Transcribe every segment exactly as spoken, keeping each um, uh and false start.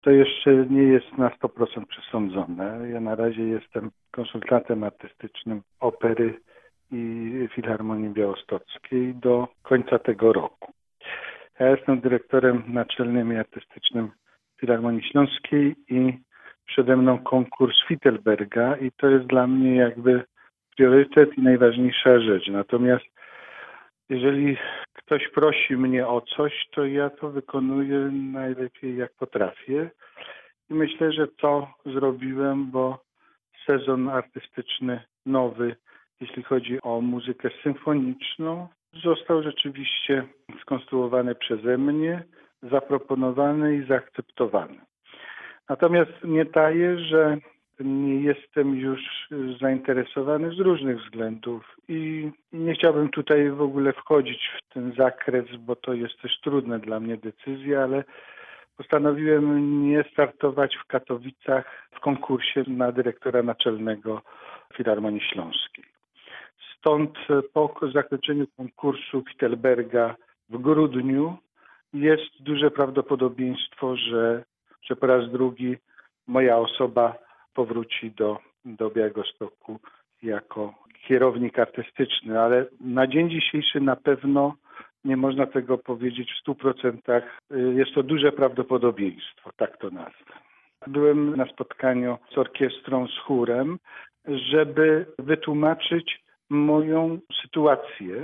To jeszcze nie jest na sto procent przesądzone. Ja na razie jestem konsultantem artystycznym Opery i Filharmonii Białostockiej do końca tego roku. Ja jestem dyrektorem naczelnym i artystycznym Filharmonii Śląskiej i przede mną konkurs Fittelberga i to jest dla mnie jakby priorytet i najważniejsza rzecz. Natomiast jeżeli ktoś prosi mnie o coś, to ja to wykonuję najlepiej jak potrafię. I myślę, że to zrobiłem, bo sezon artystyczny nowy, jeśli chodzi o muzykę symfoniczną, został rzeczywiście skonstruowany przeze mnie, zaproponowany i zaakceptowany. Natomiast nie taję, że nie jestem już zainteresowany z różnych względów i nie chciałbym tutaj w ogóle wchodzić w ten zakres, bo to jest też trudne dla mnie decyzja, ale postanowiłem nie startować w Katowicach w konkursie na dyrektora naczelnego Filharmonii Śląskiej. Stąd po zakończeniu konkursu Fittelberga w grudniu jest duże prawdopodobieństwo, że, że po raz drugi moja osoba powróci do, do Białegostoku jako kierownik artystyczny, ale na dzień dzisiejszy na pewno nie można tego powiedzieć w stu procentach. Jest to duże prawdopodobieństwo, tak to nazwę. Byłem na spotkaniu z orkiestrą, z chórem, żeby wytłumaczyć moją sytuację,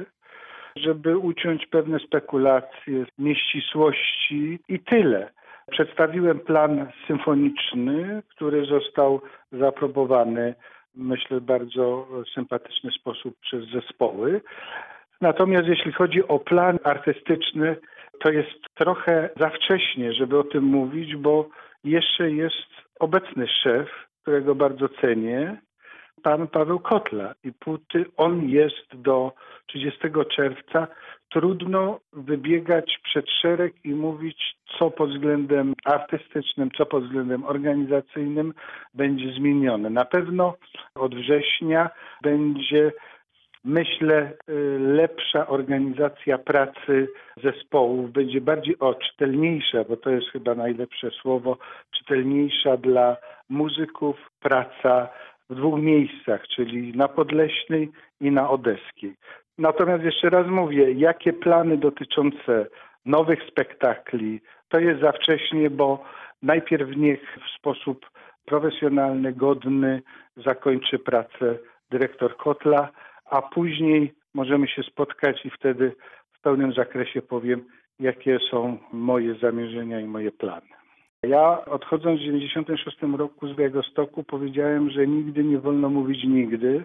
żeby uciąć pewne spekulacje, nieścisłości i tyle. Przedstawiłem plan symfoniczny, który został zaaprobowany, myślę, w bardzo sympatyczny sposób przez zespoły. Natomiast jeśli chodzi o plan artystyczny, to jest trochę za wcześnie, żeby o tym mówić, bo jeszcze jest obecny szef, którego bardzo cenię, pan Paweł Kotla. I póty on jest do trzydziestego czerwca. Trudno wybiegać przed szereg i mówić, co pod względem artystycznym, co pod względem organizacyjnym będzie zmienione. Na pewno od września będzie, myślę, lepsza organizacja pracy zespołów, będzie bardziej o czytelniejsza, bo to jest chyba najlepsze słowo, czytelniejsza dla muzyków praca w dwóch miejscach, czyli na Podleśnej i na Odeskiej. Natomiast jeszcze raz mówię, jakie plany dotyczące nowych spektakli, to jest za wcześnie, bo najpierw niech w sposób profesjonalny, godny zakończy pracę dyrektor Kotla, a później możemy się spotkać i wtedy w pełnym zakresie powiem, jakie są moje zamierzenia i moje plany. Ja odchodząc w dziewięćdziesiątym szóstym roku z Białegostoku powiedziałem, że nigdy nie wolno mówić nigdy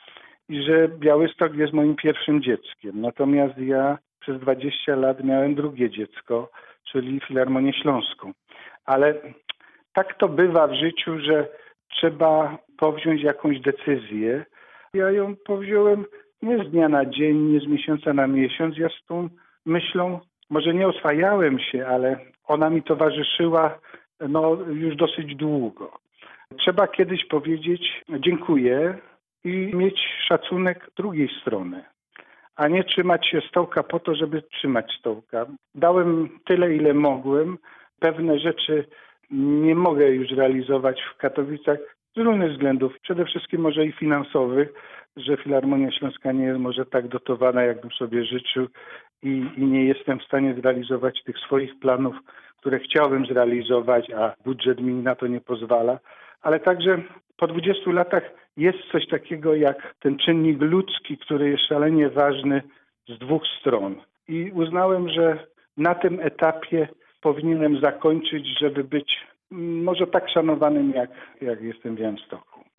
i że Białystok jest moim pierwszym dzieckiem. Natomiast ja przez dwadzieścia lat miałem drugie dziecko, czyli Filharmonię Śląską. Ale tak to bywa w życiu, że trzeba powziąć jakąś decyzję. Ja ją powziąłem nie z dnia na dzień, nie z miesiąca na miesiąc. Ja z tą myślą może nie oswajałem się, ale ona mi towarzyszyła no, już dosyć długo. Trzeba kiedyś powiedzieć dziękuję i mieć szacunek drugiej strony, a nie trzymać się stołka po to, żeby trzymać stołka. Dałem tyle, ile mogłem. Pewne rzeczy nie mogę już realizować w Katowicach z różnych względów, przede wszystkim może i finansowych, że Filharmonia Śląska nie jest może tak dotowana, jakbym sobie życzył i, i nie jestem w stanie zrealizować tych swoich planów, które chciałbym zrealizować, a budżet mi na to nie pozwala. Ale także po dwudziestu latach jest coś takiego jak ten czynnik ludzki, który jest szalenie ważny z dwóch stron. I uznałem, że na tym etapie powinienem zakończyć, żeby być może tak szanowanym, jak, jak jestem w Białymstoku.